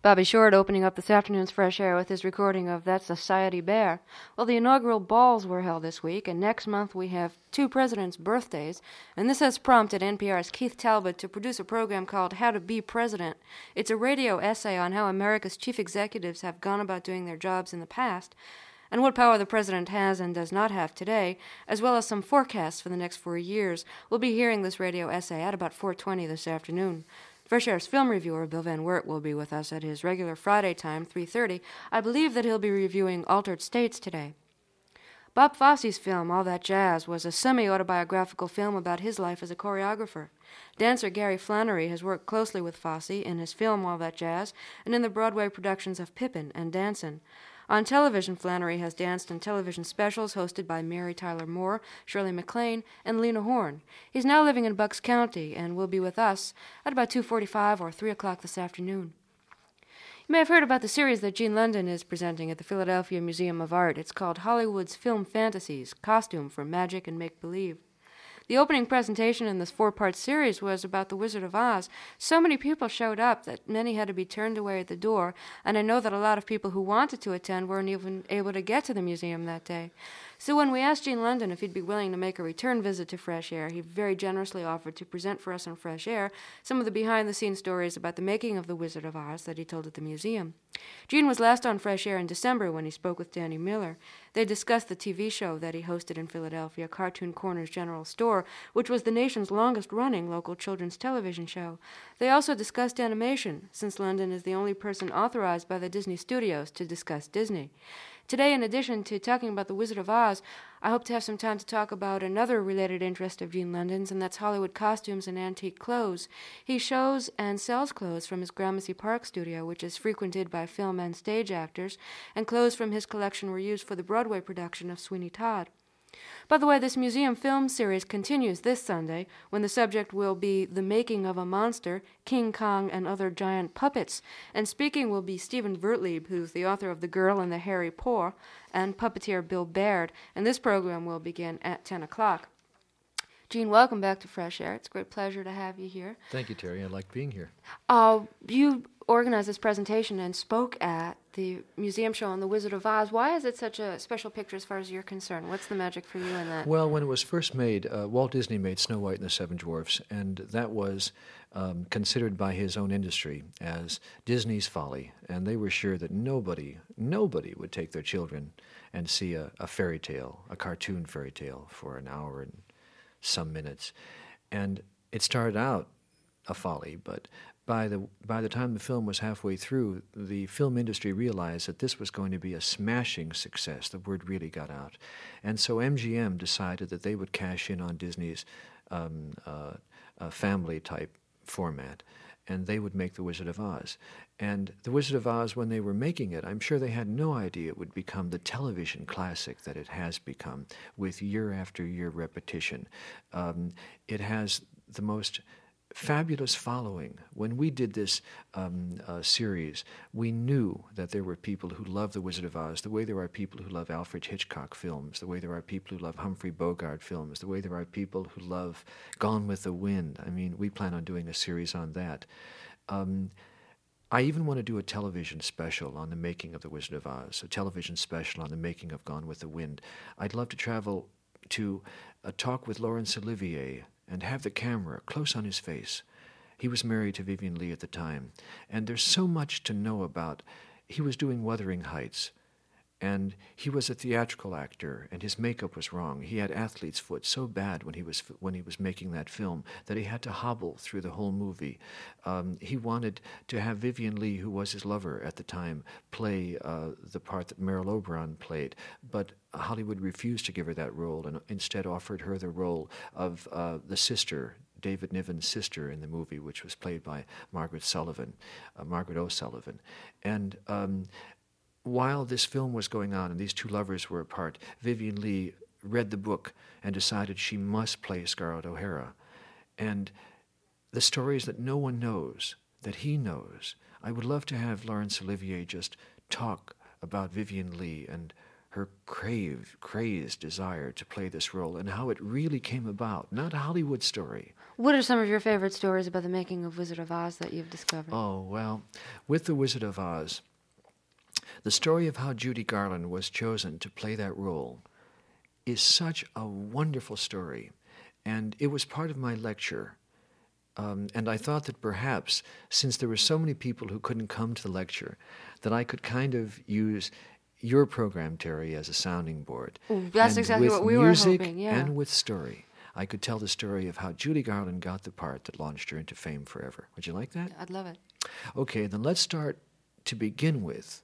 Bobby Short opening up this afternoon's Fresh Air with his recording of That Society Bear. Well, the inaugural balls were held this week, and next month we have two presidents' birthdays, and this has prompted NPR's Keith Talbot to produce a program called How to Be President. It's a radio essay on how America's chief executives have gone about doing their jobs in the past, and what power the president has and does not have today, as well as some forecasts for the next 4 years. We'll be hearing this radio essay at about 4:20 this afternoon. Fresh Air's film reviewer, Bill Van Wert, will be with us at his regular Friday time, 3:30. I believe that he'll be reviewing Altered States today. Bob Fosse's film, All That Jazz, was a semi-autobiographical film about his life as a choreographer. Dancer Gary Flannery has worked closely with Fosse in his film All That Jazz and in the Broadway productions of Pippin and Dancin'. On television, Flannery has danced in television specials hosted by Mary Tyler Moore, Shirley MacLaine, and Lena Horne. He's now living in Bucks County and will be with us at about 2:45 or 3 o'clock this afternoon. You may have heard about the series that Gene London is presenting at the Philadelphia Museum of Art. It's called Hollywood's Film Fantasies, Costume for Magic and Make-Believe. The opening presentation in this 4-part series was about The Wizard of Oz. So many people showed up that many had to be turned away at the door, and I know that a lot of people who wanted to attend weren't even able to get to the museum that day. So when we asked Gene London if he'd be willing to make a return visit to Fresh Air, he very generously offered to present for us on Fresh Air some of the behind-the-scenes stories about the making of The Wizard of Oz that he told at the museum. Gene was last on Fresh Air in December when he spoke with Danny Miller. They discussed the TV show that he hosted in Philadelphia, Cartoon Corner's General Store, which was the nation's longest-running local children's television show. They also discussed animation, since London is the only person authorized by the Disney Studios to discuss Disney. Today, in addition to talking about The Wizard of Oz, I hope to have some time to talk about another related interest of Gene London's, and that's Hollywood costumes and antique clothes. He shows and sells clothes from his Gramercy Park studio, which is frequented by film and stage actors, and clothes from his collection were used for the Broadway production of Sweeney Todd. By the way, this museum film series continues this Sunday, when the subject will be The Making of a Monster, King Kong, and Other Giant Puppets. And speaking will be Stephen Vertlieb, who's the author of The Girl and the Hairy Paw, and puppeteer Bill Baird. And this program will begin at 10 o'clock. Gene, welcome back to Fresh Air. It's a great pleasure to have you here. Thank you, Terry. I like being here. You organized this presentation and spoke at the museum show on The Wizard of Oz. Why is it such a special picture as far as you're concerned? What's the magic for you in that? Well, when it was first made, Walt Disney made Snow White and the Seven Dwarfs, and that was considered by his own industry as Disney's folly, and they were sure that nobody would take their children and see a fairy tale, a cartoon fairy tale, for an hour and some minutes. And it started out a folly, but by the time the film was halfway through, the film industry realized that this was going to be a smashing success. The word really got out. And so MGM decided that they would cash in on Disney's family-type format, and they would make The Wizard of Oz. And The Wizard of Oz, when they were making it, I'm sure they had no idea it would become the television classic that it has become, with year after year repetition. It has the most fabulous following. When we did this series, we knew that there were people who love The Wizard of Oz, the way there are people who love Alfred Hitchcock films, the way there are people who love Humphrey Bogart films, the way there are people who love Gone with the Wind. I mean, we plan on doing a series on that. I even want to do a television special on the making of The Wizard of Oz, a television special on the making of Gone with the Wind. I'd love to travel to talk with Laurence Olivier and have the camera close on his face. He was married to Vivien Leigh at the time, and there's so much to know about. He was doing Wuthering Heights, and he was a theatrical actor, and his makeup was wrong. He had athlete's foot so bad when he was making that film that he had to hobble through the whole movie. He wanted to have Vivien Leigh, who was his lover at the time, play the part that Meryl Oberon played, but Hollywood refused to give her that role and instead offered her the role of the sister, David Niven's sister in the movie, which was played by Margaret O'Sullivan. And while this film was going on and these two lovers were apart, Vivien Leigh read the book and decided she must play Scarlett O'Hara. And the stories that no one knows, that he knows, I would love to have Laurence Olivier just talk about Vivien Leigh and her crazed desire to play this role and how it really came about, not a Hollywood story. What are some of your favorite stories about the making of Wizard of Oz that you've discovered? Oh, well, with The Wizard of Oz, the story of how Judy Garland was chosen to play that role is such a wonderful story. And it was part of my lecture. And I thought that perhaps, since there were so many people who couldn't come to the lecture, that I could kind of use your program, Terry, as a sounding board. That's exactly what we were hoping, yeah. And with story. I could tell the story of how Judy Garland got the part that launched her into fame forever. Would you like that? I'd love it. Okay, then let's start to begin with.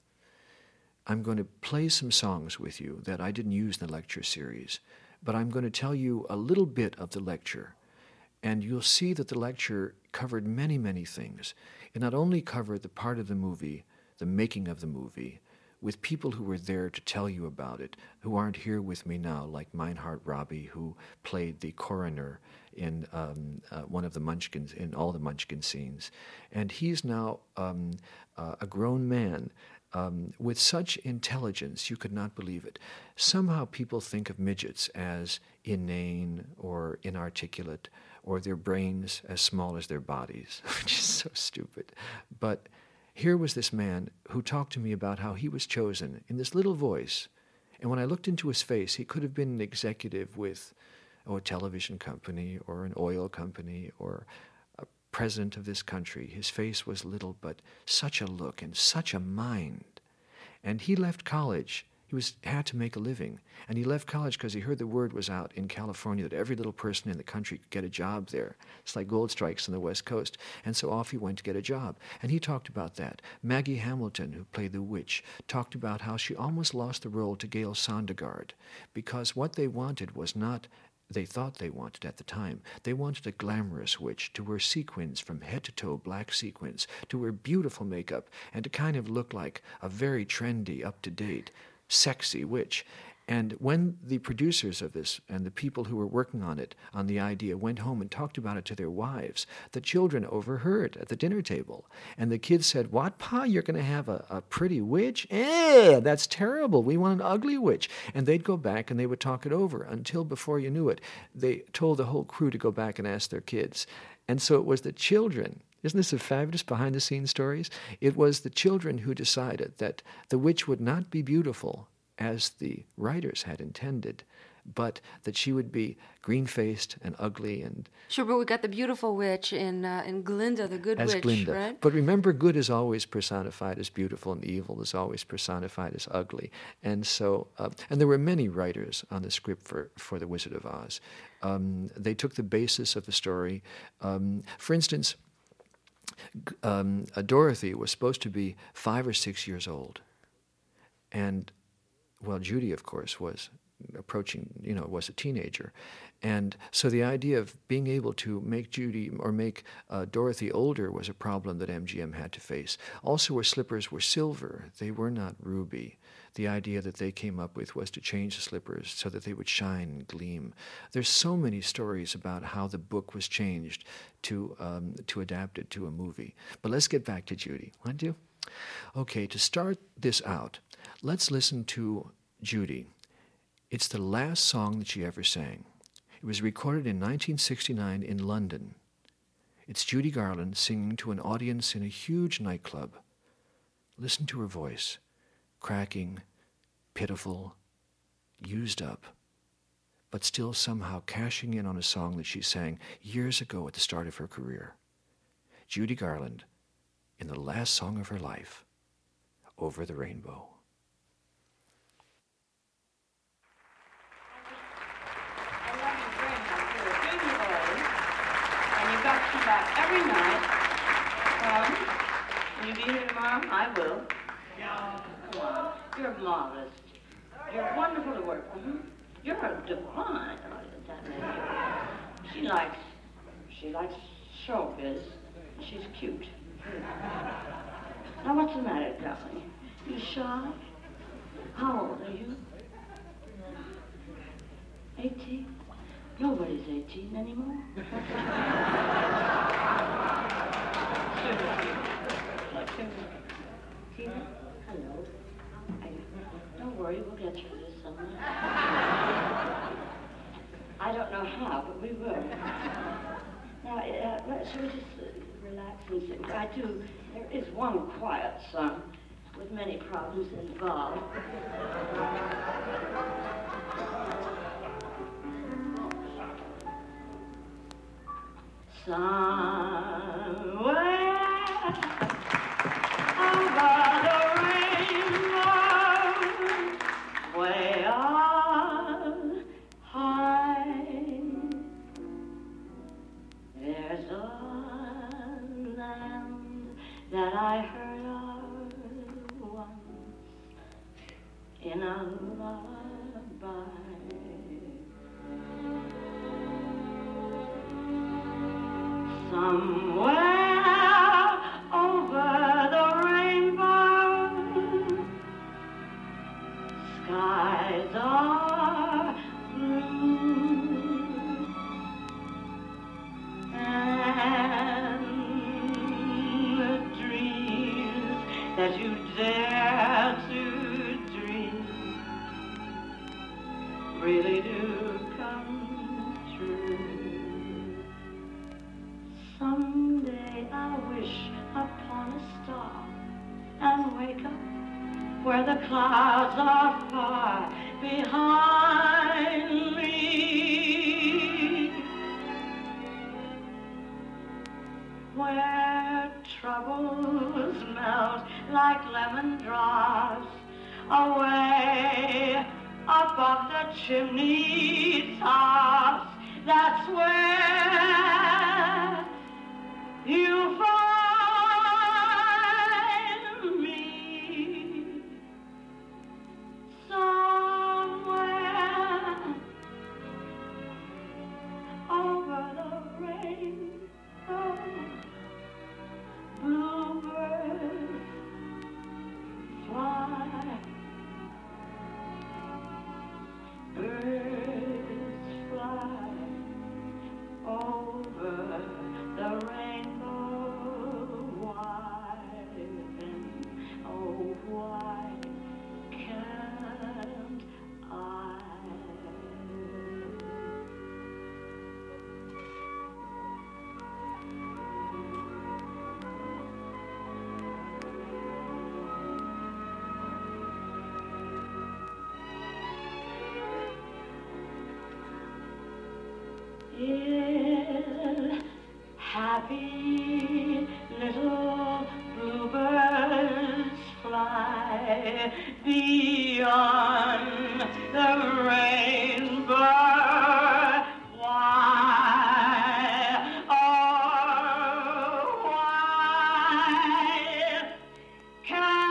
I'm going to play some songs with you that I didn't use in the lecture series, but I'm going to tell you a little bit of the lecture. And you'll see that the lecture covered many, many things. It not only covered the part of the movie, the making of the movie, with people who were there to tell you about it, who aren't here with me now, like Meinhard Robbie, who played the coroner in one of the Munchkins, in all the Munchkin scenes. And he's now a grown man with such intelligence, you could not believe it. Somehow people think of midgets as inane or inarticulate, or their brains as small as their bodies, which is so stupid. But here was this man who talked to me about how he was chosen in this little voice. And when I looked into his face, he could have been an executive with a television company or an oil company or a president of this country. His face was little, but such a look and such a mind. And he left college. He had to make a living. And he left college because he heard the word was out in California that every little person in the country could get a job there. It's like gold strikes on the West Coast. And so off he went to get a job. And he talked about that. Maggie Hamilton, who played the witch, talked about how she almost lost the role to Gail Sondergaard because what they wanted was not, they thought they wanted at the time, they wanted a glamorous witch to wear sequins from head to toe, black sequins, to wear beautiful makeup, and to kind of look like a very trendy, up-to-date, sexy witch. And when the producers of this and the people who were working on it, on the idea, went home and talked about it to their wives, the children overheard at the dinner table. And the kids said, "What, Pa, you're going to have a pretty witch? That's terrible. We want an ugly witch." And they'd go back and they would talk it over until before you knew it, they told the whole crew to go back and ask their kids. And so it was the children. Isn't this a fabulous behind-the-scenes stories? It was the children who decided that the witch would not be beautiful as the writers had intended, but that she would be green-faced and ugly and... Sure, but we got the beautiful witch in Glinda, the good witch, Glinda. Right? But remember, good is always personified as beautiful and evil is always personified as ugly. And so, and there were many writers on the script for The Wizard of Oz. They took the basis of the story. For instance, Dorothy was supposed to be 5 or 6 years old. And, well, Judy, of course, was approaching, was a teenager. And so the idea of being able to make Judy or make Dorothy older was a problem that MGM had to face. Also, her slippers were silver. They were not ruby. The idea that they came up with was to change the slippers so that they would shine and gleam. There's so many stories about how the book was changed to adapt it to a movie. But let's get back to Judy. Want to? Okay, to start this out, let's listen to Judy. It's the last song that she ever sang. It was recorded in 1969 in London. It's Judy Garland singing to an audience in a huge nightclub. Listen to her voice, cracking, pitiful, used up, but still somehow cashing in on a song that she sang years ago at the start of her career. Judy Garland, in the last song of her life, Over the Rainbow. Every night. Will you be here tomorrow? I will. Yeah. Come on. You're marvelous. You're wonderful to work with. You're a divine. She likes showbiz. She's cute. Now, what's the matter, darling? You shy? How old are you? 18? Nobody's 18 anymore. Tina, hello. Don't worry, we'll get through this. I don't know how, but we will. Now, shall we just relax and sing? There is one quiet song with many problems involved. Somewhere over the rainbow, way up high, there's a land that I heard of once in a lullaby. Somewhere over the rainbow, skies are blue, and the dreams that you dare to dream really do come true. Someday I wish upon a star and wake up where the clouds are far behind me, where troubles melt like lemon drops away above the chimney tops. That's where you find me, somewhere over the rainbow. Bluebirds fly, birds fly over the rainbow. Why then, oh why can't I? Happy little bluebirds fly beyond the rainbow. Why, oh, why can't I?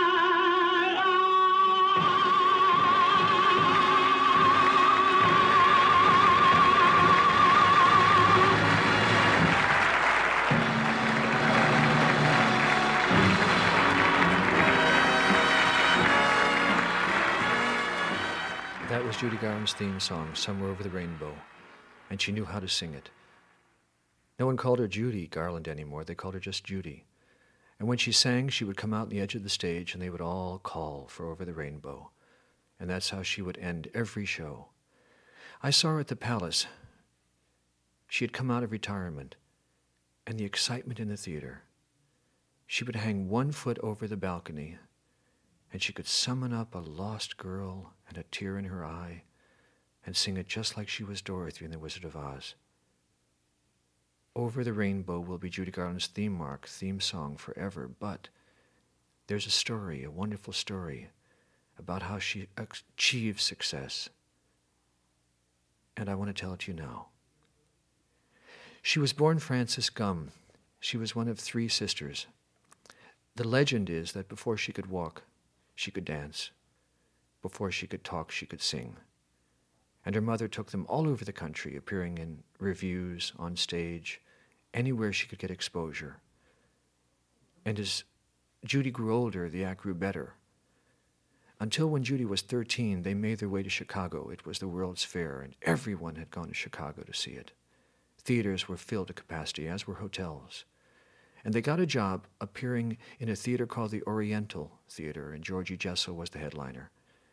That was Judy Garland's theme song, Somewhere Over the Rainbow, and she knew how to sing it. No one called her Judy Garland anymore. They called her just Judy. And when she sang, she would come out on the edge of the stage, and they would all call for Over the Rainbow. And that's how she would end every show. I saw her at the Palace. She had come out of retirement, and the excitement in the theater. She would hang 1 foot over the balcony, and she could summon up a lost girl and a tear in her eye and sing it just like she was Dorothy in The Wizard of Oz. Over the Rainbow will be Judy Garland's theme song forever, but there's a story, a wonderful story, about how she achieved success. And I want to tell it to you now. She was born Frances Gumm. She was one of 3 sisters. The legend is that before she could walk, she could dance. Before she could talk, she could sing. And her mother took them all over the country, appearing in revues, on stage, anywhere she could get exposure. And as Judy grew older, the act grew better. Until when Judy was 13, they made their way to Chicago. It was the World's Fair, and everyone had gone to Chicago to see it. Theaters were filled to capacity, as were hotels. And they got a job appearing in a theater called the Oriental Theater, and Georgie Jessel was the headliner.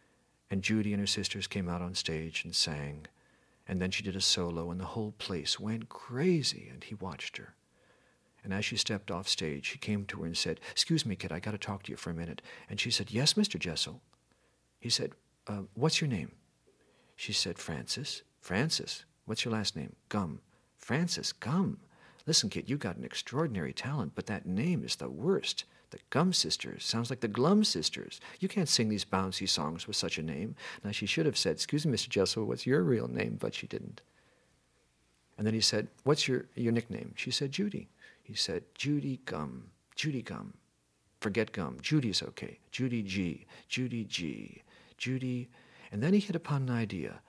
And Judy and her sisters came out on stage and sang. And then she did a solo, and the whole place went crazy, and he watched her. And as she stepped off stage, he came to her and said, "Excuse me, kid, I got to talk to you for a minute." And she said, "Yes, Mr. Jessel." He said, "What's your name?" She said, "Frances." "Frances? What's your last name?" "Gum." "Frances Gum. Listen, kid, you got an extraordinary talent, but that name is the worst. The Gum Sisters sounds like the Glum Sisters. You can't sing these bouncy songs with such a name." Now, she should have said, "Excuse me, Mr. Jessel, what's your real name?" But she didn't. And then he said, "What's your nickname?" She said, "Judy." He said, "Judy Gum. Judy Gum. Forget Gum. Judy's okay. Judy G. Judy G. Judy." And then he hit upon an idea.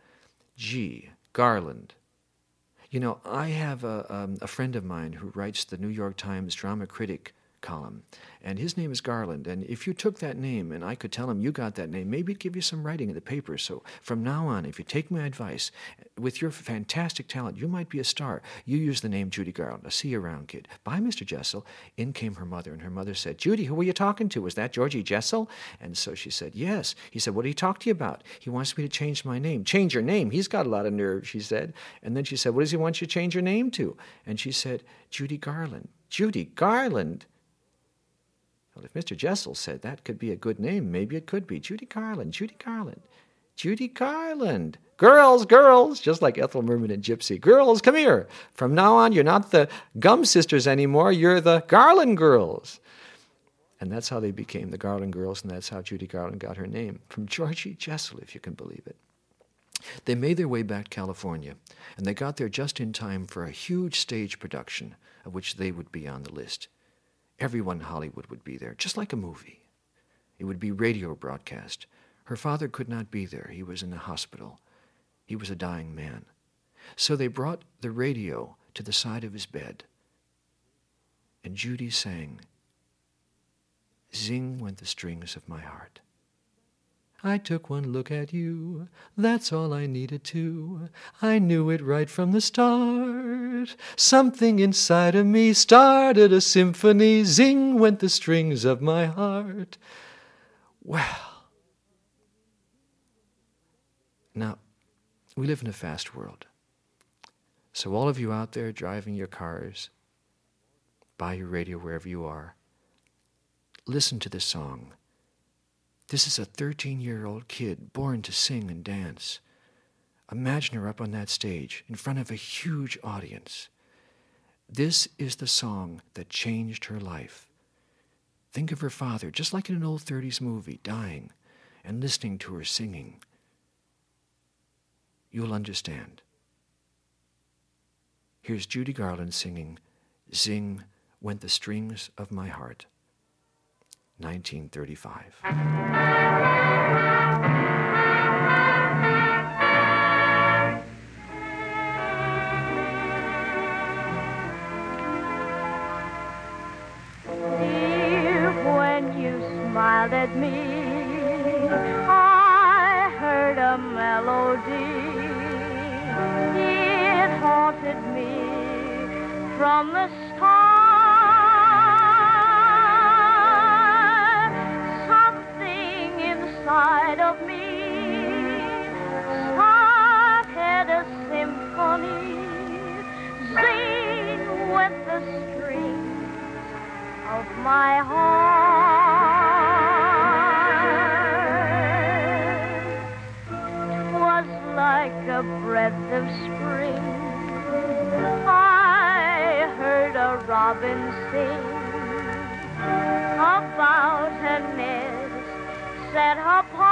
G. Garland. You know, I have a friend of mine who writes the New York Times drama critic column, and his name is Garland. And if you took that name and I could tell him you got that name, maybe he'd give you some writing in the paper. So from now on, if you take my advice, with your fantastic talent, you might be a star. You use the name Judy Garland. I'll see you around, kid. Bye, Mr. Jessel. In came her mother, and her mother said, "Judy, who were you talking to? Was that Georgie Jessel?" And so she said, "Yes." He said, "What did he talk to you about?" "He wants me to change my name." "Change your name? He's got a lot of nerve," she said. And then she said, "What does he want you to change your name to?" And she said, "Judy Garland." "Judy Garland?" Well, if Mr. Jessel said that could be a good name, maybe it could be. Judy Garland, Judy Garland, Judy Garland. "Girls, girls," just like Ethel Merman and Gypsy. "Girls, come here. From now on, you're not the Gum Sisters anymore. You're the Garland Girls." And that's how they became the Garland Girls, and that's how Judy Garland got her name, from Georgie Jessel, if you can believe it. They made their way back to California, and they got there just in time for a huge stage production of which they would be on the list. Everyone in Hollywood would be there, just like a movie. It would be radio broadcast. Her father could not be there. He was in a hospital. He was a dying man. So they brought the radio to the side of his bed. And Judy sang, "Zing went the strings of my heart. I took one look at you, that's all I needed to. I knew it right from the start. Something inside of me started a symphony. Zing went the strings of my heart." Well, now, we live in a fast world. So all of you out there driving your cars, buy your radio wherever you are, listen to this song. This is a 13-year-old kid born to sing and dance. Imagine her up on that stage in front of a huge audience. This is the song that changed her life. Think of her father, just like in an old 30s movie, dying, and listening to her singing. You'll understand. Here's Judy Garland singing, "Zing Went the Strings of My Heart," 1935. Dear, when you smiled at me, I heard a melody. It haunted me from the start. Inside of me started a symphony. Zing went the strings of my heart. 'Twas like a breath of spring. I heard a robin sing about a nest set apart.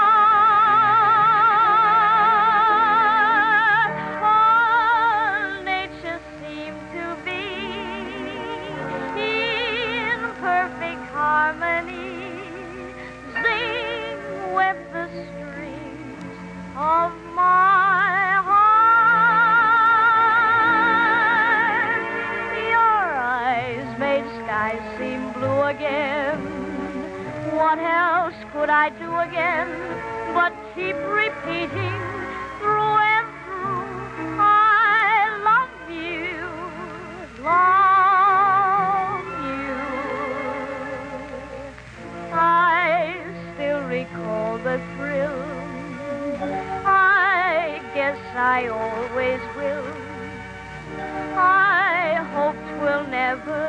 All nature seemed to be in perfect harmony. Zing went the strings of my heart. Your eyes made skies seem blue again. What else could I do again but keep repeating through and through, I love you, love you. I still recall the thrill yes, I always will. I hope 'twill never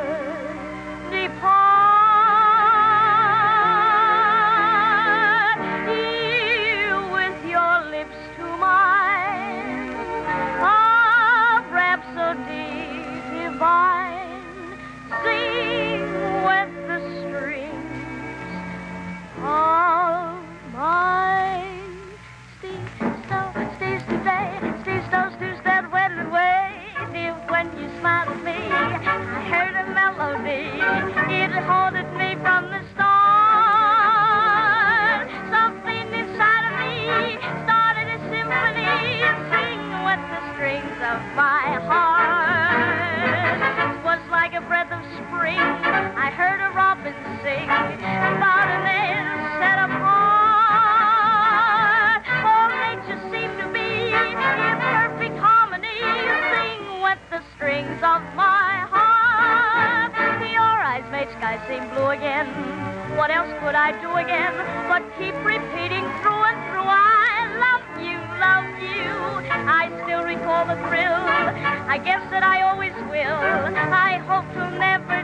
depart. You with your lips to mine, a rhapsody divine. Sing with the strings of my Steve's today, Steve's that wedded way. Steve, when you smiled at me, I heard a melody. It haunted me from the start. Something inside of me started a symphony. Sing with the strings of my heart. It was like a breath of spring. I heard a robin sing about an air set apart. All nature seemed to be in perfect harmony. Sing with the strings of my heart. Your eyes made sky seem blue again. What else could I do again but keep repeating through and through? I love you, love you. I still recall the thrill. I guess that I always will. I hope to never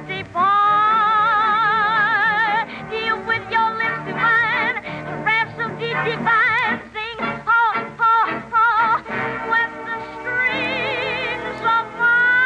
depart. You with your lips divine, rhapsody divine. Sing, oh, oh, oh, with the strings of my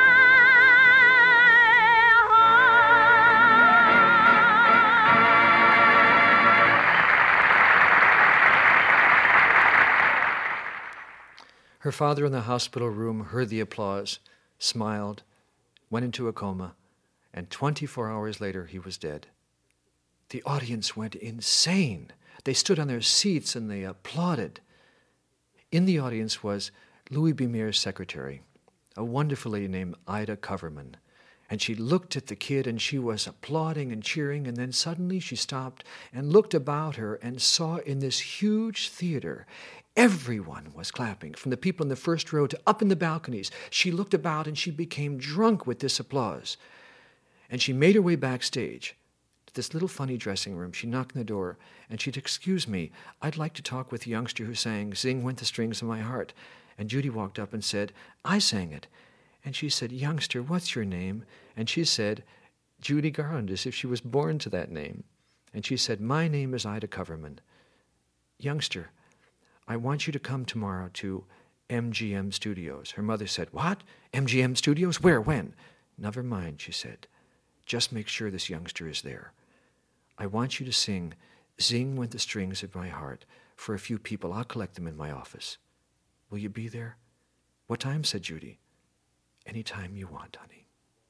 Her father in the hospital room heard the applause, smiled, went into a coma, and 24 hours later he was dead. The audience went insane. They stood on their seats and they applauded. In the audience was Louis B. Mayer's secretary, a wonderful lady named Ida Coverman. And she looked at the kid and she was applauding and cheering, and then suddenly she stopped and looked about her and saw in this huge theater everyone was clapping, from the people in the first row to up in the balconies. She looked about and she became drunk with this applause. And she made her way backstage to this little funny dressing room. She knocked on the door and she'd, "Excuse me, I'd like to talk with the youngster who sang 'Sing With the Strings of My Heart.'" And Judy walked up and said, "I sang it." And she said, "Youngster, what's your name?" And she said, "Judy Garland," as if she was born to that name. And she said, "My name is Ida Coverman. Youngster, I want you to come tomorrow to MGM Studios." Her mother said, "What? MGM Studios? Where? When?" "Never mind," she said. "Just make sure this youngster is there. I want you to sing 'Sing With the Strings of My Heart' for a few people. I'll collect them in my office. Will you be there?" "What time?" said Judy. "Any time you want, honey."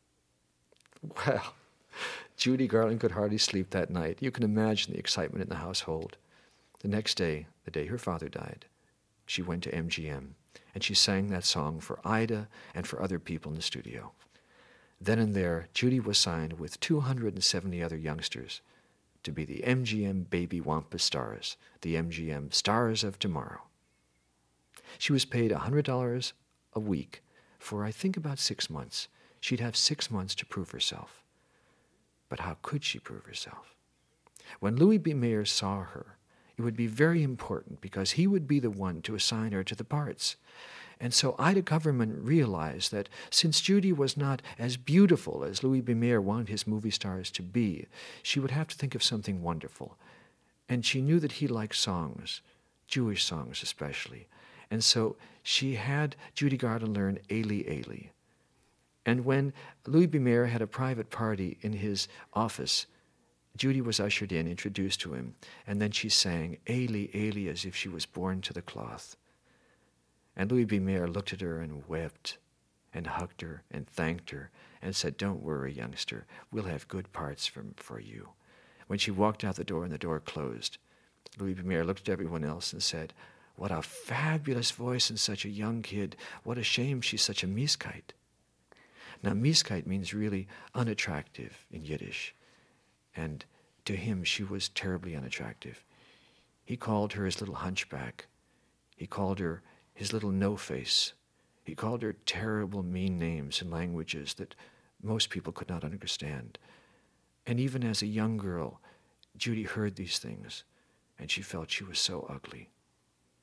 Well, Judy Garland could hardly sleep that night. You can imagine the excitement in the household. The next day, the day her father died, she went to MGM, and she sang that song for Ida and for other people in the studio. Then and there, Judy was signed with 270 other youngsters to be the MGM Baby Wampa Stars, the MGM Stars of Tomorrow. She was paid $100 a week for, I think, about 6 months. She'd have 6 months to prove herself. But how could she prove herself? When Louis B. Mayer saw her, it would be very important because he would be the one to assign her to the parts. And so Ida Coverman realized that since Judy was not as beautiful as Louis B. Mayer wanted his movie stars to be, she would have to think of something wonderful. And she knew that he liked songs, Jewish songs especially. And so she had Judy Garland learn Eli Eli. And when Louis B. Mayer had a private party in his office, Judy was ushered in, introduced to him, and then she sang Eli Eli as if she was born to the cloth. And Louis B. Mayer looked at her and wept and hugged her and thanked her and said, "Don't worry, youngster, we'll have good parts for you." When she walked out the door and the door closed, Louis B. Mayer looked at everyone else and said, "What a fabulous voice in such a young kid. What a shame she's such a mieskite." Now, mieskite means really unattractive in Yiddish. And to him, she was terribly unattractive. He called her his little hunchback. He called her his little no-face. He called her terrible, mean names in languages that most people could not understand. And even as a young girl, Judy heard these things, and she felt she was so ugly.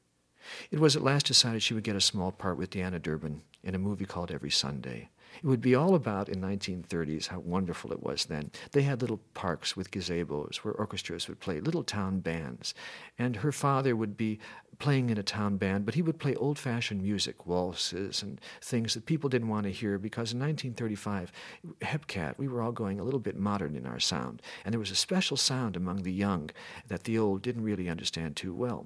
It was at last decided she would get a small part with Deanna Durbin in a movie called Every Sunday. It would be all about, in 1930s, how wonderful it was then. They had little parks with gazebos where orchestras would play, little town bands. And her father would be playing in a town band, but he would play old-fashioned music, waltzes and things that people didn't want to hear because in 1935, Hepcat, we were all going a little bit modern in our sound. And there was a special sound among the young that the old didn't really understand too well.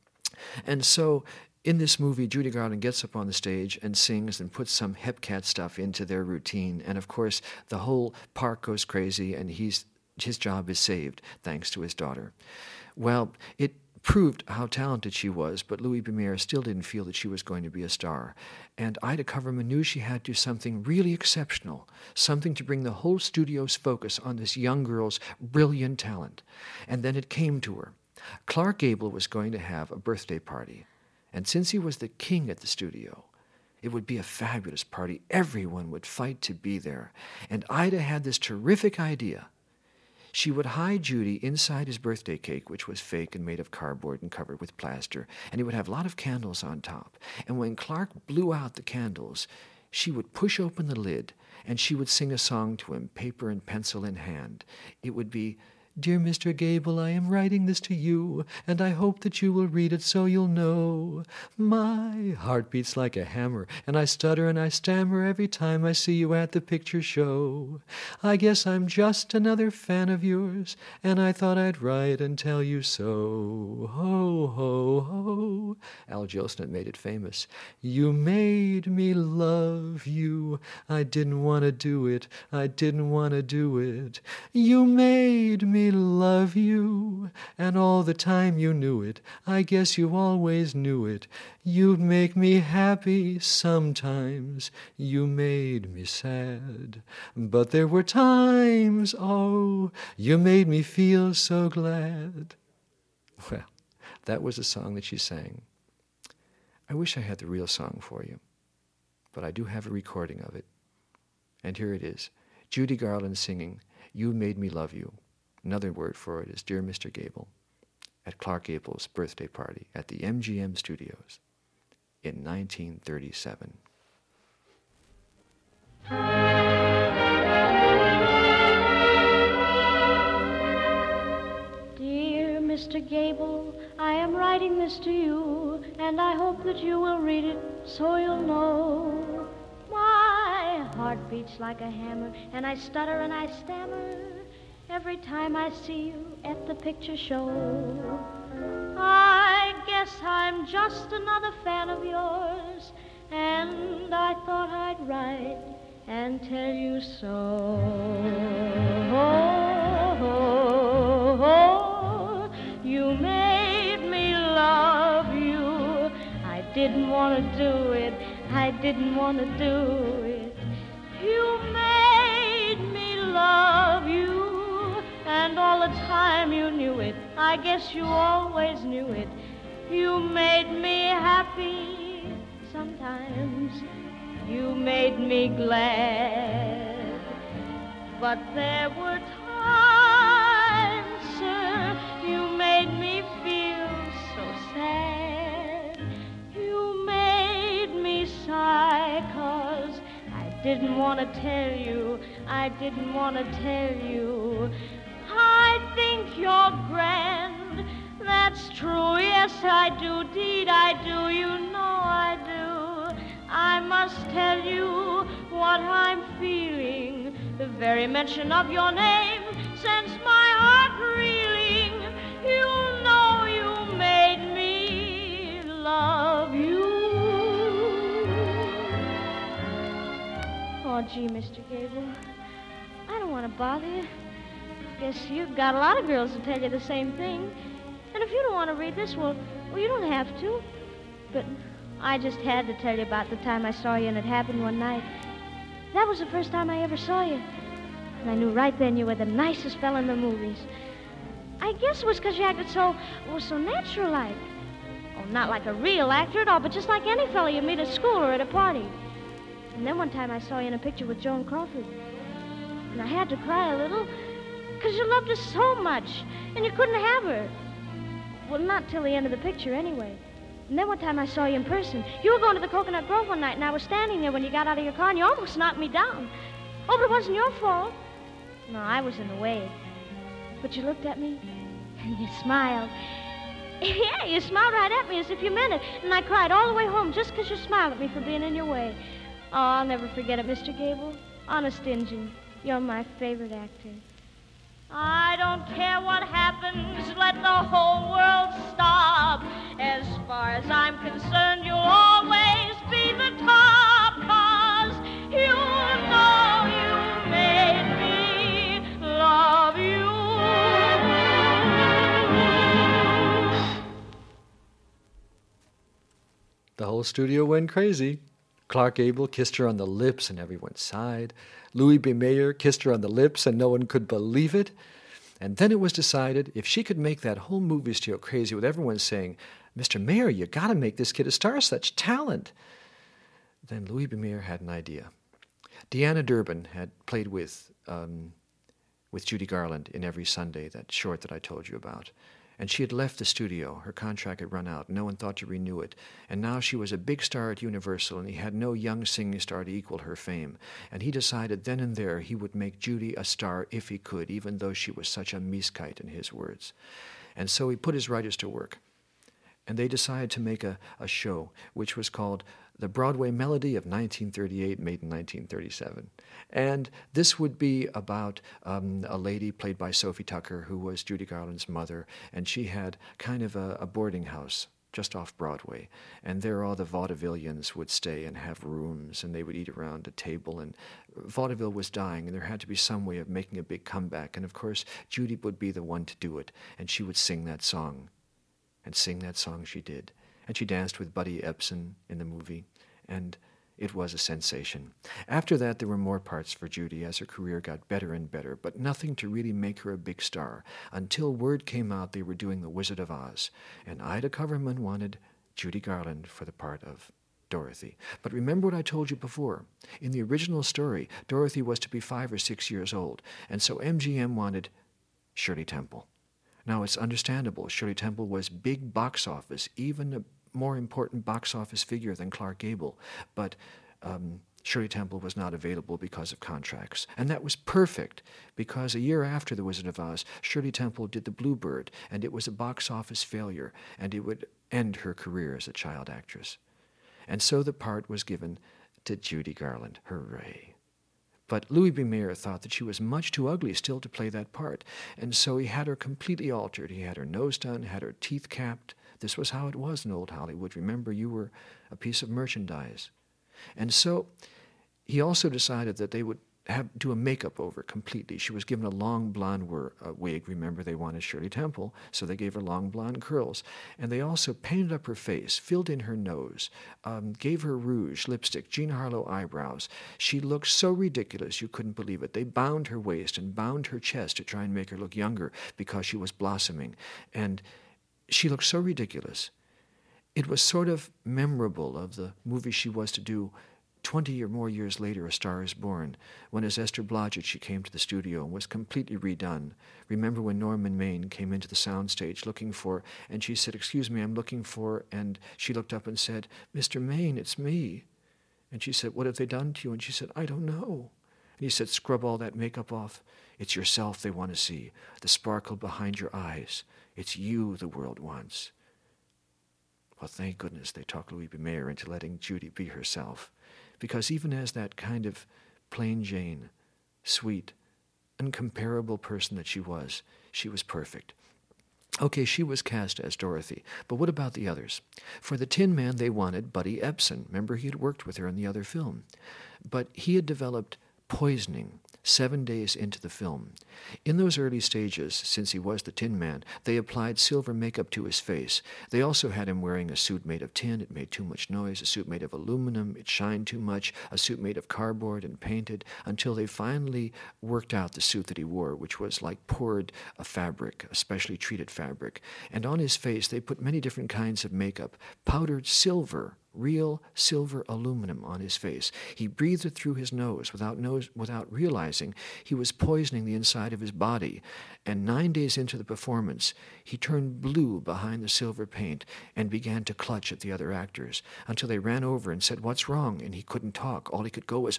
And so in this movie, Judy Garland gets up on the stage and sings and puts some Hepcat stuff into their routine. And, of course, the whole park goes crazy, and his job is saved thanks to his daughter. Well, it proved how talented she was, but Louis B. Mayer still didn't feel that she was going to be a star. And Ida Coverman knew she had to do something really exceptional, something to bring the whole studio's focus on this young girl's brilliant talent. And then it came to her. Clark Gable was going to have a birthday party. And since he was the king at the studio, it would be a fabulous party. Everyone would fight to be there. And Ida had this terrific idea. She would hide Judy inside his birthday cake, which was fake and made of cardboard and covered with plaster, and it would have a lot of candles on top. And when Clark blew out the candles, she would push open the lid, and she would sing a song to him, paper and pencil in hand. It would be, "Dear Mr. Gable, I am writing this to you, and I hope that you will read it so you'll know. My heart beats like a hammer, and I stutter and I stammer every time I see you at the picture show. I guess I'm just another fan of yours, and I thought I'd write and tell you so. Ho, ho, ho." Al Jolson made it famous. "You made me love you. I didn't want to do it. I didn't want to do it. You made me love you, and all the time you knew it. I guess you always knew it. You'd make me happy sometimes. You made me sad. But there were times, oh, you made me feel so glad." Well, that was a song that she sang. I wish I had the real song for you, but I do have a recording of it. And here it is, Judy Garland singing, "You Made Me Love You." Another word for it is "Dear Mr. Gable," at Clark Gable's birthday party at the MGM Studios in 1937. Dear Mr. Gable, I am writing this to you, and I hope that you will read it so you'll know. My heart beats like a hammer, and I stutter and I stammer every time I see you at the picture show. I guess I'm just another fan of yours, and I thought I'd write and tell you so. You made me love you. I didn't want to do it. I didn't want to do it. You made me love you. And all the time you knew it. I guess you always knew it. You made me happy sometimes. You made me glad. But there were times, sir, you made me feel so sad. You made me sigh 'cause I didn't want to tell you. I didn't want to tell you. I think you're grand, that's true, yes I do, deed I do, you know I do. I must tell you what I'm feeling, the very mention of your name sends my heart reeling. You know you made me love you. Oh, gee, Mr. Gable, I don't want to bother you. Guess you've got a lot of girls to tell you the same thing. And if you don't want to read this, well, you don't have to. But I just had to tell you about the time I saw you and it happened one night. That was the first time I ever saw you. And I knew right then you were the nicest fella in the movies. I guess it was because you acted so natural-like. Oh, not like a real actor at all, but just like any fella you meet at school or at a party. And then one time I saw you in a picture with Joan Crawford. And I had to cry a little. Because you loved her so much, and you couldn't have her. Well, not till the end of the picture, anyway. And then one time I saw you in person. You were going to the Coconut Grove one night, and I was standing there when you got out of your car, and you almost knocked me down. Oh, but it wasn't your fault. No, I was in the way. But you looked at me, and you smiled. Yeah, you smiled right at me as if you meant it. And I cried all the way home just because you smiled at me for being in your way. Oh, I'll never forget it, Mr. Gable. Honest Injun, you're my favorite actor. I don't care what happens, let the whole world stop. As far as I'm concerned, you'll always be the top, 'cause you know you made me love you. The whole studio went crazy. Clark Gable kissed her on the lips and everyone sighed. Louis B. Mayer kissed her on the lips and no one could believe it. And then it was decided if she could make that whole movie studio crazy with everyone saying, Mr. Mayer, you got to make this kid a star, such talent. Then Louis B. Mayer had an idea. Deanna Durbin had played with Judy Garland in Every Sunday, that short that I told you about. And she had left the studio. Her contract had run out. No one thought to renew it. And now she was a big star at Universal, and he had no young singing star to equal her fame. And he decided then and there he would make Judy a star if he could, even though she was such a mieskite, in his words. And so he put his writers to work. And they decided to make a show which was called The Broadway Melody of 1938, made in 1937. And this would be about a lady played by Sophie Tucker, who was Judy Garland's mother, and she had kind of a boarding house just off Broadway. And there all the vaudevillians would stay and have rooms, and they would eat around a table. And vaudeville was dying, and there had to be some way of making a big comeback. And of course, Judy would be the one to do it, and she would sing that song. And sing that song she did. And she danced with Buddy Ebsen in the movie, and it was a sensation. After that, there were more parts for Judy as her career got better and better, but nothing to really make her a big star, until word came out they were doing The Wizard of Oz, and Ida Coverman wanted Judy Garland for the part of Dorothy. But remember what I told you before. In the original story, Dorothy was to be 5 or 6 years old, and so MGM wanted Shirley Temple. Now, it's understandable. Shirley Temple was big box office, even a more important box office figure than Clark Gable. But Shirley Temple was not available because of contracts. And that was perfect, because a year after The Wizard of Oz, Shirley Temple did The Bluebird, and it was a box office failure, and it would end her career as a child actress. And so the part was given to Judy Garland. Hooray. But Louis B. Mayer thought that she was much too ugly still to play that part, and so he had her completely altered. He had her nose done, had her teeth capped. This was how it was in old Hollywood. Remember, you were a piece of merchandise. And so he also decided that they would do a makeup over completely. She was given a long blonde wig. Remember, they wanted Shirley Temple, so they gave her long blonde curls. And they also painted up her face, filled in her nose, gave her rouge, lipstick, Jean Harlow eyebrows. She looked so ridiculous you couldn't believe it. They bound her waist and bound her chest to try and make her look younger because she was blossoming. And she looked so ridiculous. It was sort of memorable of the movie she was to do 20 or more years later, A Star is Born, when as Esther Blodgett she came to the studio and was completely redone. Remember when Norman Maine came into the soundstage looking for, and she said, "Excuse me, I'm looking for," and she looked up and said, "Mr. Maine, it's me." And she said, "What have they done to you?" And she said, "I don't know." And he said, "Scrub all that makeup off. It's yourself they want to see, the sparkle behind your eyes. It's you the world wants." Well, thank goodness they talked Louis B. Mayer into letting Judy be herself. Because even as that kind of plain Jane, sweet, incomparable person that she was perfect. Okay, she was cast as Dorothy, but what about the others? For the Tin Man, they wanted Buddy Ebsen. Remember, he had worked with her in the other film. But he had developed poisoning 7 days into the film. In those early stages, since he was the Tin Man, they applied silver makeup to his face. They also had him wearing a suit made of tin. It made too much noise. A suit made of aluminum. It shined too much. A suit made of cardboard and painted, until they finally worked out the suit that he wore, which was like poured fabric, a specially treated fabric. And on his face, they put many different kinds of makeup, powdered silver, real silver aluminum on his face. He breathed it through his nose without realizing he was poisoning the inside of his body. And 9 days into the performance, he turned blue behind the silver paint and began to clutch at the other actors until they ran over and said, "What's wrong?" And he couldn't talk. All he could go was,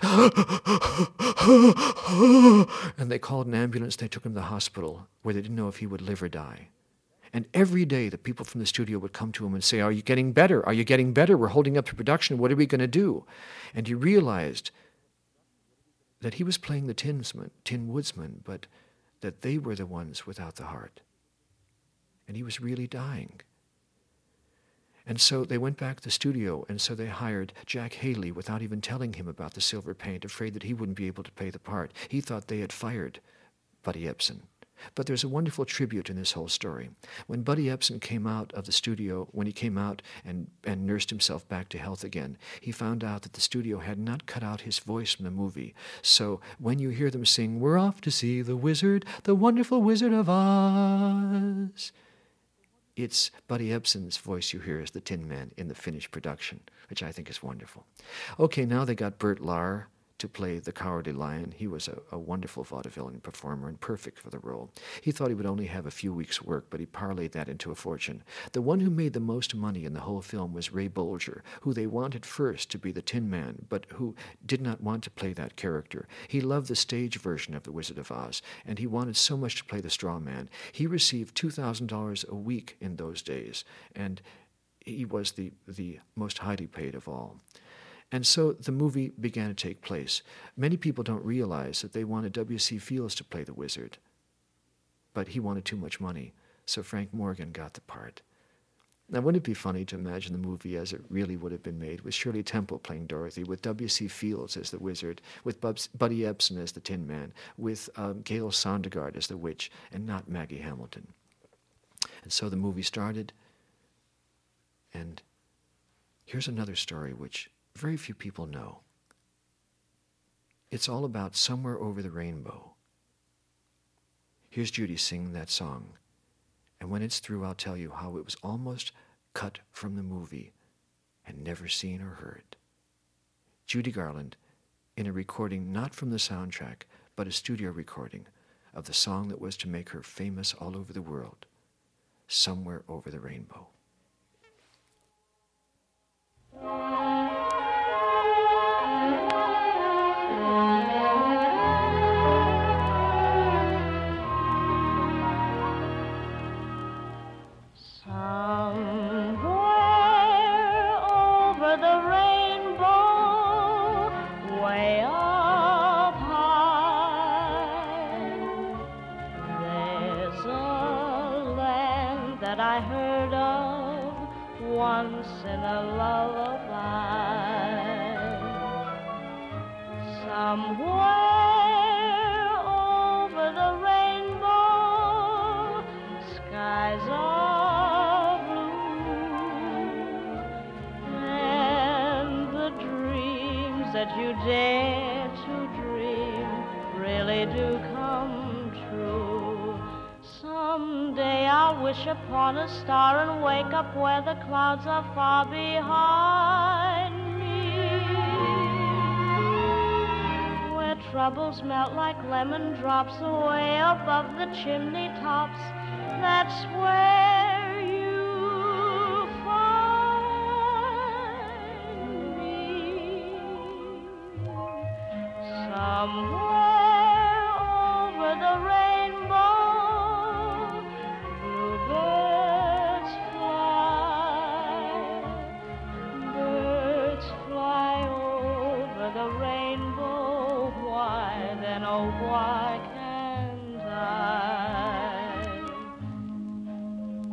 and they called an ambulance. They took him to the hospital where they didn't know if he would live or die. And every day the people from the studio would come to him and say, "Are you getting better? Are you getting better? We're holding up the production. What are we going to do?" And he realized that he was playing the Tin Woodsman, but that they were the ones without the heart. And he was really dying. And so they went back to the studio, and so they hired Jack Haley without even telling him about the silver paint, afraid that he wouldn't be able to play the part. He thought they had fired Buddy Ebsen. But there's a wonderful tribute in this whole story. When Buddy Ebsen came out of the studio, when he came out and nursed himself back to health again, he found out that the studio had not cut out his voice from the movie. So when you hear them sing, "We're off to see the wizard, the wonderful Wizard of Oz," it's Buddy Ebsen's voice you hear as the Tin Man in the finished production, which I think is wonderful. Okay, now they got Bert Lahr to play the Cowardly Lion. He was a wonderful vaudevillian performer and perfect for the role. He thought he would only have a few weeks' work, but he parlayed that into a fortune. The one who made the most money in the whole film was Ray Bolger, who they wanted first to be the Tin Man, but who did not want to play that character. He loved the stage version of The Wizard of Oz, and he wanted so much to play the Straw Man. He received $2,000 a week in those days, and he was the most highly paid of all. And so the movie began to take place. Many people don't realize that they wanted W.C. Fields to play the wizard, but he wanted too much money, so Frank Morgan got the part. Now, wouldn't it be funny to imagine the movie as it really would have been made, with Shirley Temple playing Dorothy, with W.C. Fields as the wizard, with Buddy Ebsen as the Tin Man, with Gail Sondergaard as the witch, and not Maggie Hamilton. And so the movie started, and here's another story which very few people know. It's all about Somewhere Over the Rainbow. Here's Judy singing that song. And when it's through, I'll tell you how it was almost cut from the movie and never seen or heard. Judy Garland in a recording not from the soundtrack, but a studio recording of the song that was to make her famous all over the world, Somewhere Over the Rainbow. Upon a star and wake up where the clouds are far behind me, where troubles melt like lemon drops away above the chimney tops. That's where you find me. Somewhere over the rainbow, why can't I?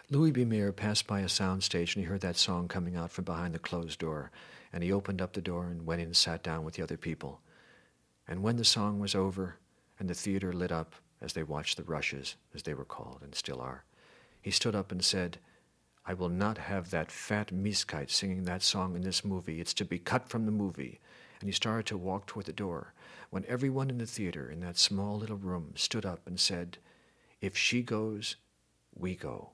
Louis B. Mayer passed by a soundstage and he heard that song coming out from behind the closed door, and he opened up the door and went in and sat down with the other people. And when the song was over and the theater lit up as they watched the rushes, as they were called and still are, he stood up and said, "I will not have that fat miskite singing that song in this movie. It's to be cut from the movie." And he started to walk toward the door when everyone in the theater in that small little room stood up and said, "If she goes, we go."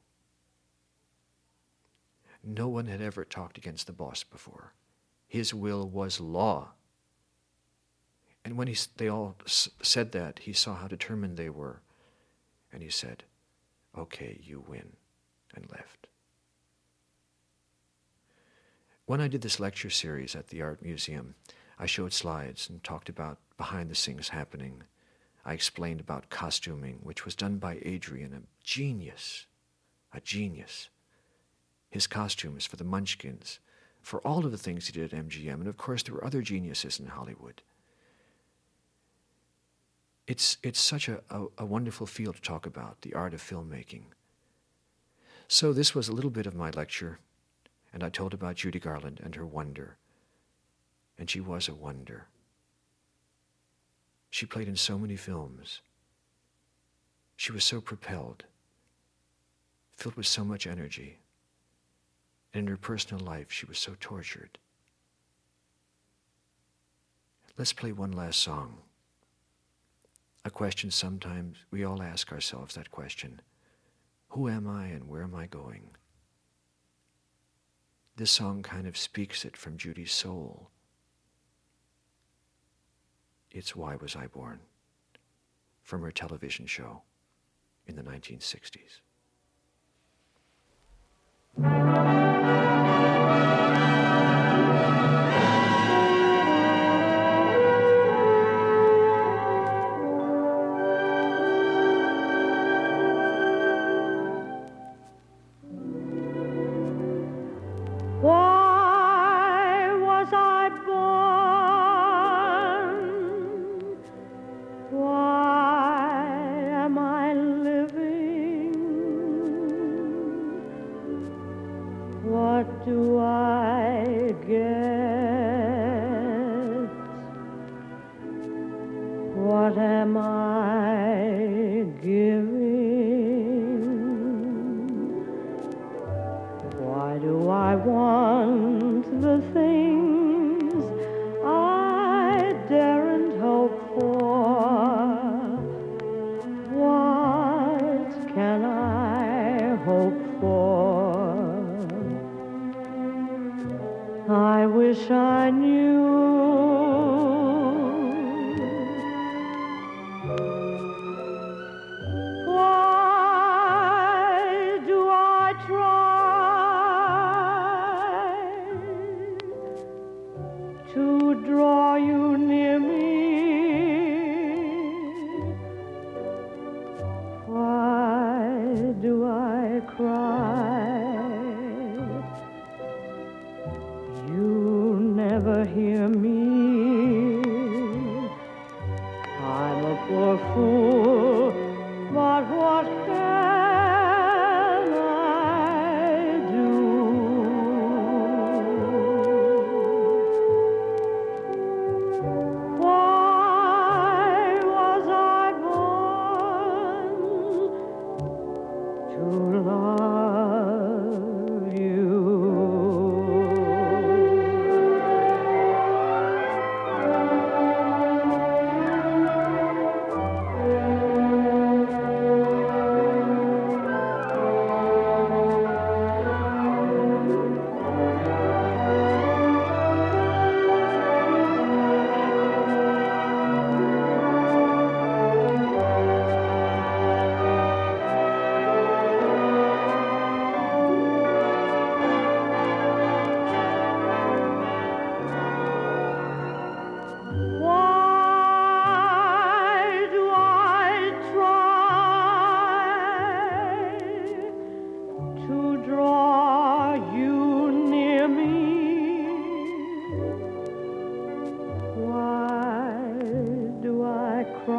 No one had ever talked against the boss before. His will was law. And when they all said that, he saw how determined they were. And he said, "Okay, you win," and left. When I did this lecture series at the Art Museum, I showed slides and talked about behind-the-scenes happening. I explained about costuming, which was done by Adrian, a genius. His costumes for the Munchkins, for all of the things he did at MGM, and of course there were other geniuses in Hollywood. It's such a wonderful field to talk about, the art of filmmaking. So this was a little bit of my lecture, and I told about Judy Garland and her wonder. And she was a wonder. She played in so many films. She was so propelled, filled with so much energy. And in her personal life, she was so tortured. Let's play one last song. A question sometimes we all ask ourselves that question. Who am I and where am I going? This song kind of speaks it from Judy's soul. It's Why Was I Born? From her television show in the 1960s.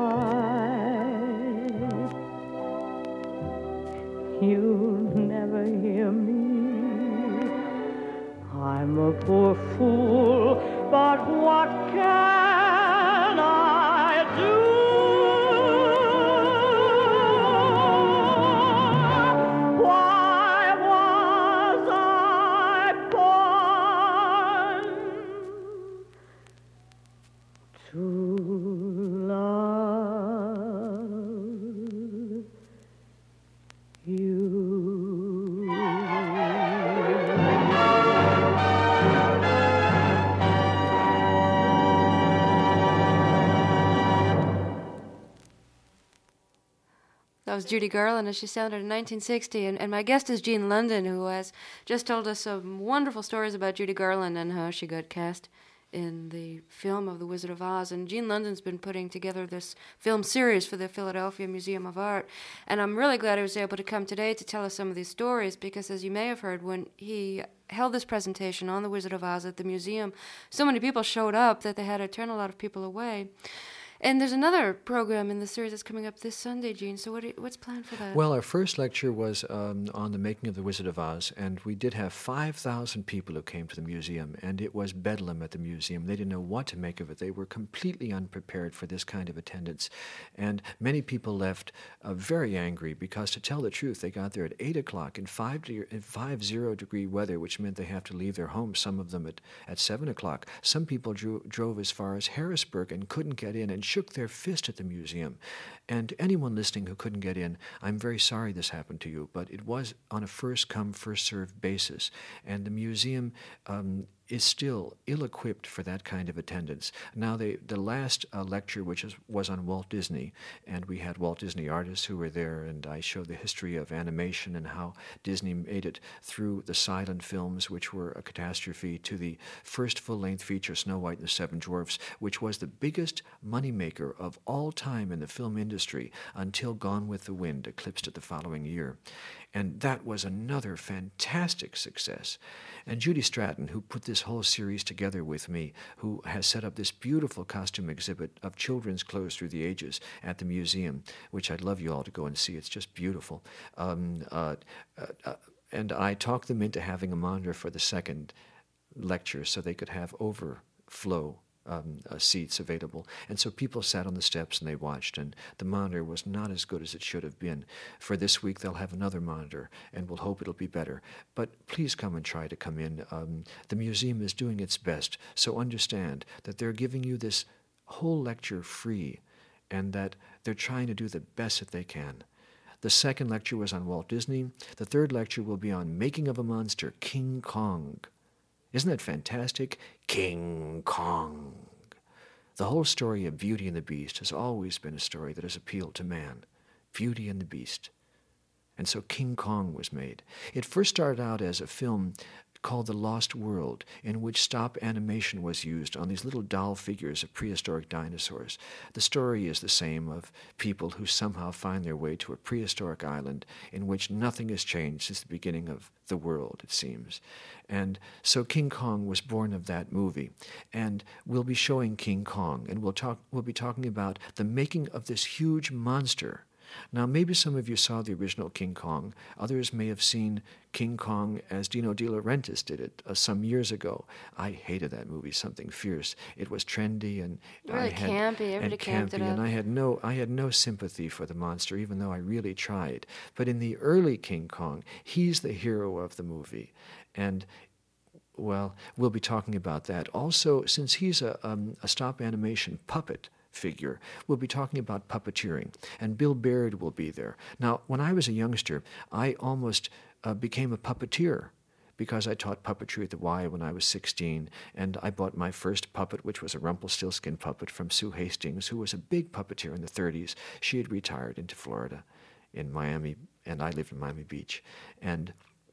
You'll never poor fool, but what can I do? Why was I born to love you? That was Judy Garland as she sounded in 1960, and my guest is Gene London, who has just told us some wonderful stories about Judy Garland and how she got cast in the film of The Wizard of Oz. And Gene London's been putting together this film series for the Philadelphia Museum of Art, and I'm really glad he was able to come today to tell us some of these stories, because as you may have heard, when he held this presentation on The Wizard of Oz at the museum, so many people showed up that they had to turn a lot of people away. And there's another program in the series that's coming up this Sunday, Gene. So what's planned for that? Well, our first lecture was on the making of The Wizard of Oz, and we did have 5,000 people who came to the museum, and it was bedlam at the museum. They didn't know what to make of it. They were completely unprepared for this kind of attendance. And many people left very angry because, to tell the truth, they got there at 8 o'clock in 50-degree weather, which meant they have to leave their homes, some of them at 7 o'clock. Some people drove as far as Harrisburg and couldn't get in and shook their fist at the museum. And anyone listening who couldn't get in, I'm very sorry this happened to you, but it was on a first-come, first-served basis. And the museum is still ill-equipped for that kind of attendance. Now, the last lecture, which was on Walt Disney, and we had Walt Disney artists who were there, and I showed the history of animation and how Disney made it through the silent films, which were a catastrophe, to the first full-length feature, Snow White and the Seven Dwarfs, which was the biggest moneymaker of all time in the film industry until Gone with the Wind eclipsed it the following year. And that was another fantastic success. And Judy Stratton, who put this whole series together with me, who has set up this beautiful costume exhibit of children's clothes through the ages at the museum, which I'd love you all to go and see. It's just beautiful. And I talked them into having a monitor for the second lecture so they could have overflow seats available. And so people sat on the steps and they watched, and the monitor was not as good as it should have been. For this week, they'll have another monitor, and we'll hope it'll be better. But please come and try to come in. The museum is doing its best, so understand that they're giving you this whole lecture free, and that they're trying to do the best that they can. The second lecture was on Walt Disney. The third lecture will be on Making of a Monster, King Kong. Isn't that fantastic? King Kong. The whole story of Beauty and the Beast has always been a story that has appealed to man. Beauty and the Beast. And so King Kong was made. It first started out as a film called The Lost World, in which stop animation was used on these little doll figures of prehistoric dinosaurs. The story is the same, of people who somehow find their way to a prehistoric island in which nothing has changed since the beginning of the world, it seems. And so King Kong was born of that movie. And we'll be showing King Kong, and we'll be talking about the making of this huge monster. Now, maybe some of you saw the original King Kong. Others may have seen King Kong as Dino De Laurentiis did it some years ago. I hated that movie, something fierce. It was trendy and really campy. Everybody camped it up. And I had no sympathy for the monster, even though I really tried. But in the early King Kong, he's the hero of the movie, and well, we'll be talking about that. Also, since he's a stop animation puppet figure, we'll be talking about puppeteering, and Bill Baird will be there. Now, when I was a youngster, I almost became a puppeteer because I taught puppetry at the Y when I was 16, and I bought my first puppet, which was a Rumpelstiltskin puppet from Sue Hastings, who was a big puppeteer in the 30s. She had retired into Florida, in Miami, and I lived in Miami Beach. And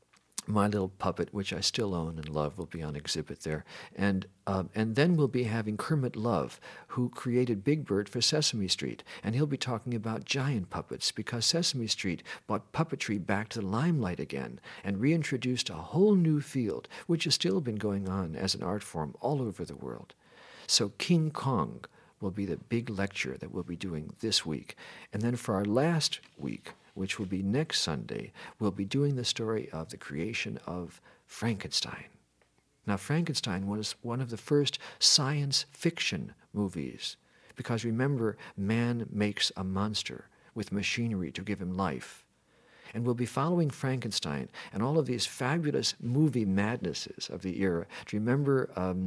my little puppet, which I still own and love, will be on exhibit there. And then we'll be having Kermit Love, who created Big Bird for Sesame Street. And he'll be talking about giant puppets, because Sesame Street brought puppetry back to the limelight again and reintroduced a whole new field, which has still been going on as an art form all over the world. So King Kong will be the big lecture that we'll be doing this week. And then for our last week, which will be next Sunday, we'll be doing the story of the creation of Frankenstein. Now, Frankenstein was one of the first science fiction movies, because remember, man makes a monster with machinery to give him life. And we'll be following Frankenstein and all of these fabulous movie madnesses of the era. Do you remember,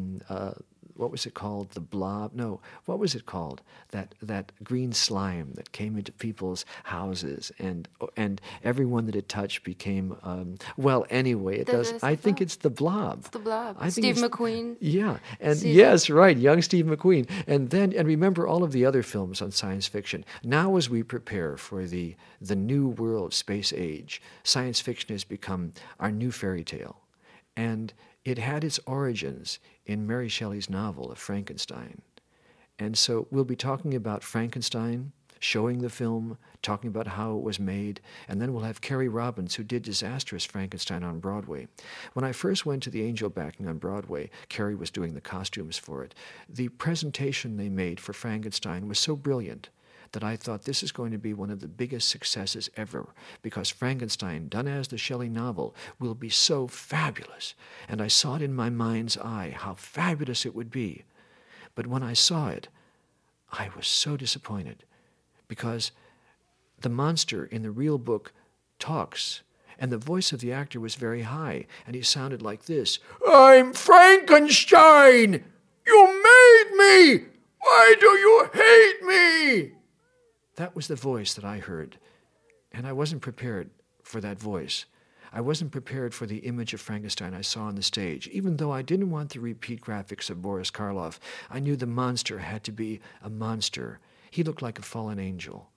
what was it called? The Blob? No, what was it called? That green slime that came into people's houses, and everyone that it touched became, well, anyway, it does. I think it's The Blob. It's The Blob. I think Steve McQueen. Yeah, and Season. yes, right, young Steve McQueen. And remember all of the other films on science fiction. Now, as we prepare for the new world space age, science fiction has become our new fairy tale. And it had its origins in Mary Shelley's novel of Frankenstein. And so we'll be talking about Frankenstein, showing the film, talking about how it was made, and then we'll have Kerry Robbins, who did Disastrous Frankenstein on Broadway. When I first went to the Angel Backing on Broadway, Kerry was doing the costumes for it. The presentation they made for Frankenstein was so brilliant that I thought this is going to be one of the biggest successes ever, because Frankenstein, done as the Shelley novel, will be so fabulous. And I saw it in my mind's eye, how fabulous it would be. But when I saw it, I was so disappointed, because the monster in the real book talks, and the voice of the actor was very high, and he sounded like this: "I'm Frankenstein! You made me! Why do you hate me?" That was the voice that I heard, and I wasn't prepared for that voice. I wasn't prepared for the image of Frankenstein I saw on the stage. Even though I didn't want the repeat graphics of Boris Karloff, I knew the monster had to be a monster. He looked like a fallen angel.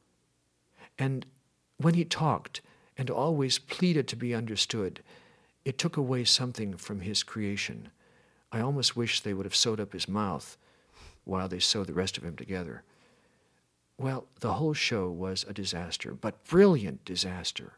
And when he talked and always pleaded to be understood, it took away something from his creation. I almost wish they would have sewed up his mouth while they sewed the rest of him together. Well, the whole show was a disaster, but brilliant disaster.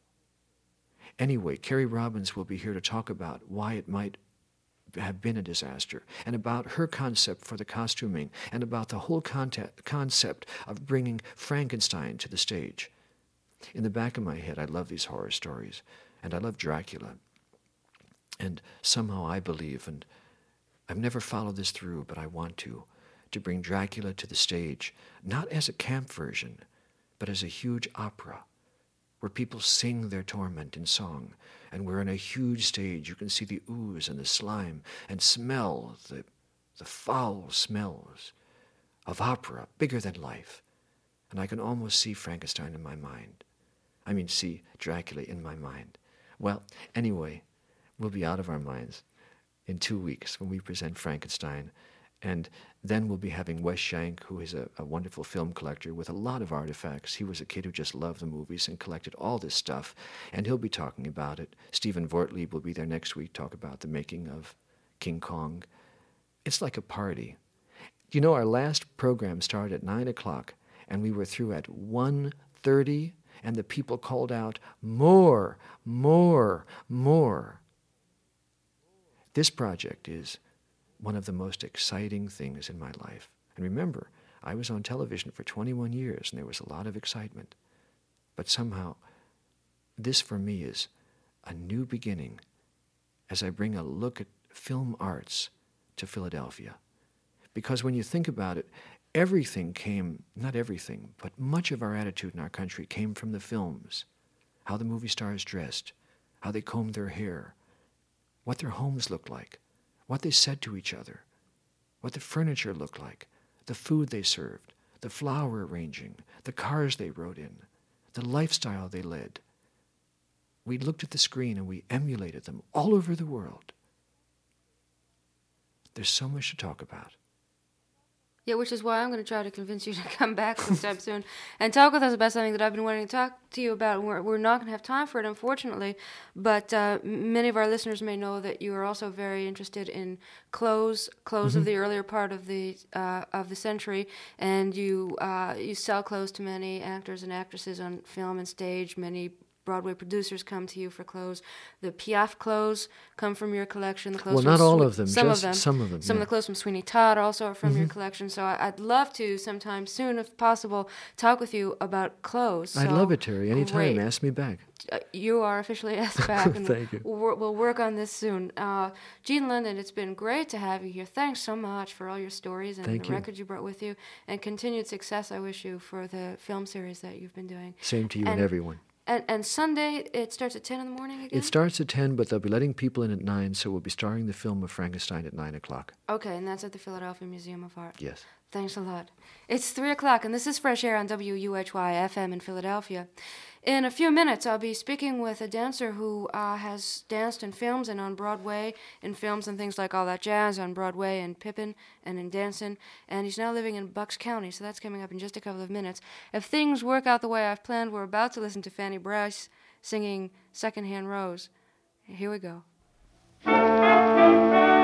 Anyway, Kerry Robbins will be here to talk about why it might have been a disaster, and about her concept for the costuming, and about the whole concept of bringing Frankenstein to the stage. In the back of my head, I love these horror stories, and I love Dracula. And somehow I believe, and I've never followed this through, but I want to bring Dracula to the stage, not as a camp version, but as a huge opera, where people sing their torment in song, and where on a huge stage you can see the ooze and the slime and smell the foul smells of opera, bigger than life. And I can almost see Frankenstein in my mind. See Dracula in my mind. Well, anyway, we'll be out of our minds in 2 weeks when we present Frankenstein. And then we'll be having Wes Shank, who is a wonderful film collector with a lot of artifacts. He was a kid who just loved the movies and collected all this stuff, and he'll be talking about it. Stephen Vortlieb will be there next week, talk about the making of King Kong. It's like a party. You know, our last program started at 9 o'clock, and we were through at 1:30, and the people called out, "More, more, more." This project is one of the most exciting things in my life. And remember, I was on television for 21 years, and there was a lot of excitement. But somehow, this for me is a new beginning as I bring a look at film arts to Philadelphia. Because when you think about it, everything came, not everything, but much of our attitude in our country came from the films. How the movie stars dressed, how they combed their hair, what their homes looked like, what they said to each other, what the furniture looked like, the food they served, the flower arranging, the cars they rode in, the lifestyle they led. We looked at the screen and we emulated them all over the world. There's so much to talk about. Yeah, which is why I'm going to try to convince you to come back sometime soon and talk with us about something that I've been wanting to talk to you about. We're not going to have time for it, unfortunately, but many of our listeners may know that you are also very interested in clothes of the earlier part of the century, and you sell clothes to many actors and actresses on film and stage, many Broadway producers come to you for clothes. The Piaf clothes come from your collection. The clothes Well, from not all of them, some just of them. some of them. Some of the clothes from Sweeney Todd also are from your collection. So I'd love to sometime soon, if possible, talk with you about clothes. I'd So, love it, Terry. Anytime. great. Ask me back. You are officially asked back. And Thank you. We'll work on this soon. Gene London, it's been great to have you here. Thanks so much for all your stories and Thank the you. records you brought with you. And continued success I wish you for the film series that you've been doing. Same to you and everyone. And Sunday, it starts at 10 in the morning again? It starts at 10, but they'll be letting people in at 9, so we'll be starring the film of Frankenstein at 9 o'clock. Okay, and that's at the Philadelphia Museum of Art. Yes. Thanks a lot. It's 3 o'clock, and this is Fresh Air on WUHY FM in Philadelphia. In a few minutes, I'll be speaking with a dancer who has danced in films and on Broadway, in films and things like All That Jazz on Broadway and Pippin and in Dancing, and he's now living in Bucks County, so that's coming up in just a couple of minutes. If things work out the way I've planned, we're about to listen to Fanny Brice singing Secondhand Rose. Here we go.